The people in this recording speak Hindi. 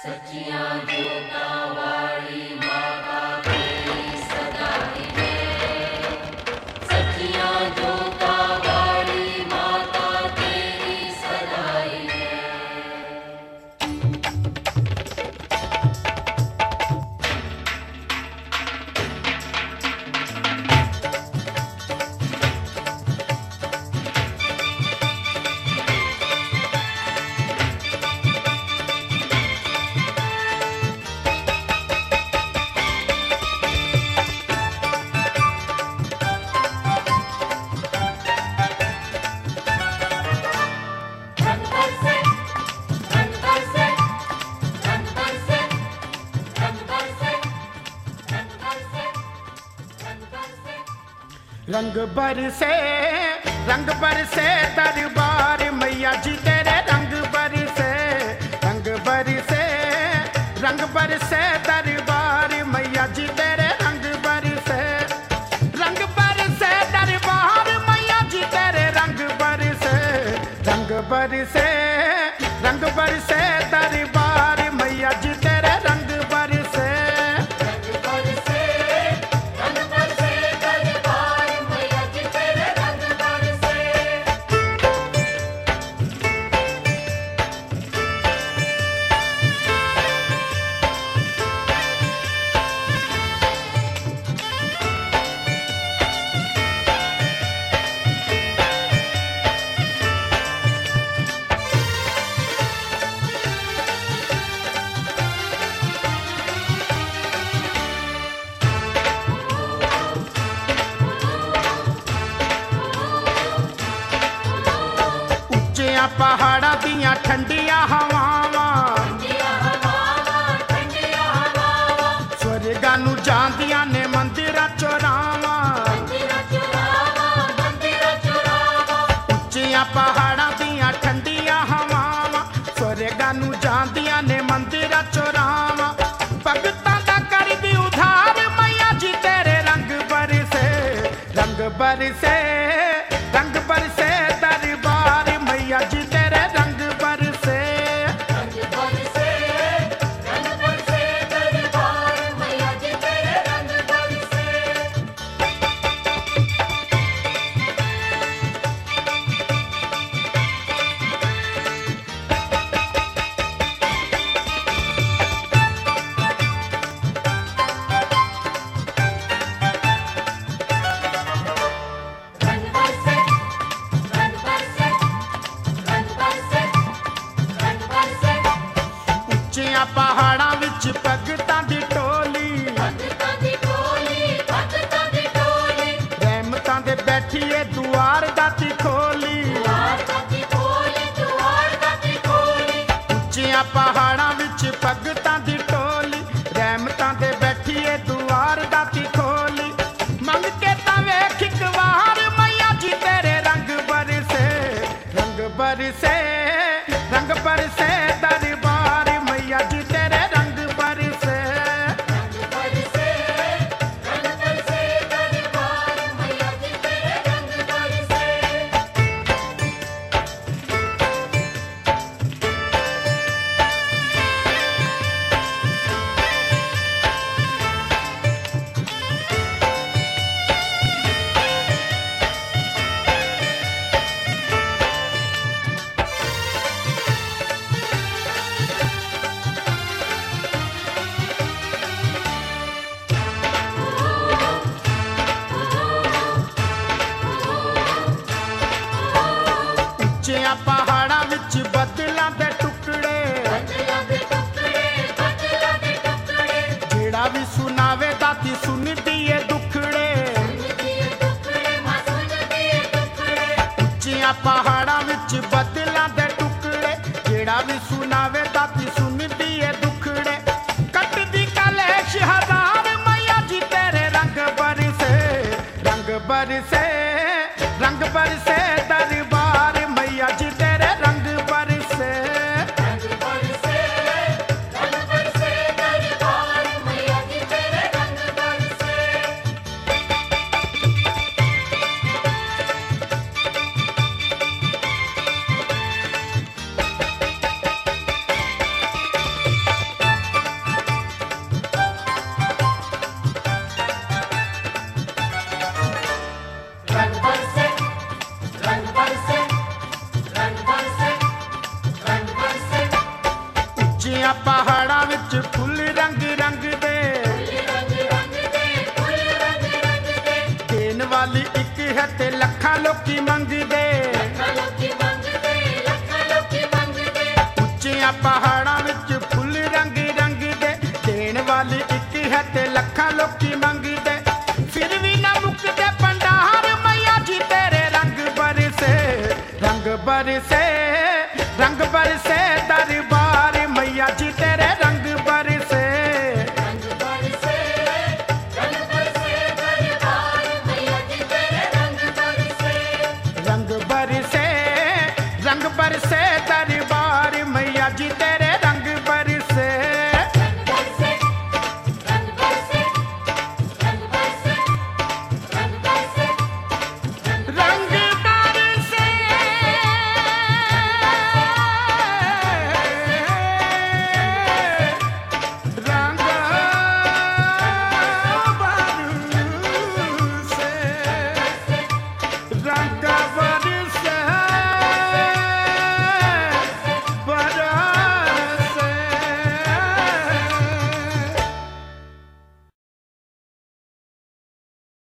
सचिया जोता वाली माता तेरी सदाई है। सचिया जोता वाली माता तेरी सदाई है। रंग बरसे दरबार मैया जी तेरे रंग बरसे दरबार मैया जी तेरे रंग बरसे दरबार मैया जी तेरे रंग बरसे दरबार मैया जी तेरे रंग बरसे। पहाड़ा दियां ठंडिया हवावां स्वर्गा नू जांदियां ने मंदिरां चोरावां। उच्चियां पहाड़ा दियां ठंडिया हवावां स्वर्गा नू जांदियां ने मंदिरां चोरावां। भगतां दा करदी उधार मैया जी तेरे रंग बरसे दरबार मैया जी तेरे रंग बरसे। दरबार मैया जी तेरे रंग बरसे। उच्चियां पहाड़ां विच भगतां दी टोली रहमतां दे बैठिए दुआर दाती खोली। उच्चियां पहाड़ां विच भगतां दी टोली रहमतां दे बैठिए दुआर दाती खोली। मंग के तां वेख इक वार मैया जी तेरे रंग बरसे दरबार मैया जी तेरे रंग बरसे। दरबार मैया जी तेरे रंग बरसे। उच्चियां पहाड़ां विच बदलां दे टुकड़े जेड़ा भी सुनावे दाती सुनदी ए दुखड़े। उच्चियां पहाड़ां विच बदलां दे टुकड़े जेड़ा भी सुनावे दाती सुनदी ए दुखड़े। कटदी कलेश हजार मैया जी तेरे रंग बरसे दरबार मैया जी तेरे रंग बरसे। दरबार मैया जी तेरे रंग बरसे। ਲੱਖਾਂ ਲੋਕੀ ਮੰਗਦੇ ਲੱਖਾਂ ਲੋਕੀ ਮੰਗਦੇ, ਲੱਖਾਂ ਲੋਕੀ ਮੰਗਦੇ। ਉੱਚੀਆਂ ਪਹਾੜਾਂ ਵਿੱਚ ਫੁੱਲ ਰੰਗ ਰੰਗ ਦੇ ਦੇਣ ਵਾਲੀ ਇੱਕ ਹੈ ਤੇ ਲੱਖਾਂ ਲੋਕੀ ਮੰਗਦੇ ਫਿਰ ਵੀ ਨਾ ਮੁੱਕਦੇ ਭੰਡਾਰ ਮਈਆ ਜੀ ਤੇਰੇ ਰੰਗ ਬਰਸੇ ਰੰਗ ਬਰਸੇ ਦਰਬਾਰ ਮਈਆ ਜੀ ਤੇਰੇ ਰੰਗ ਬਰਸੇ रंग बरसे दरबार मैया जी तेरे रंग बरसे। रंग बरसे दरबार